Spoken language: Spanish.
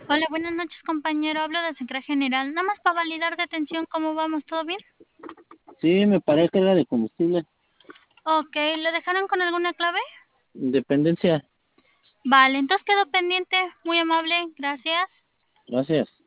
Hola, buenas noches, compañero. Hablo de Secretaría General. Nada más para validar de atención, ¿cómo vamos? ¿Todo bien? Sí, me parece que era de combustible. Ok, ¿lo dejaron con alguna clave? Dependencia. Vale, entonces quedó pendiente. Muy amable, gracias. Gracias.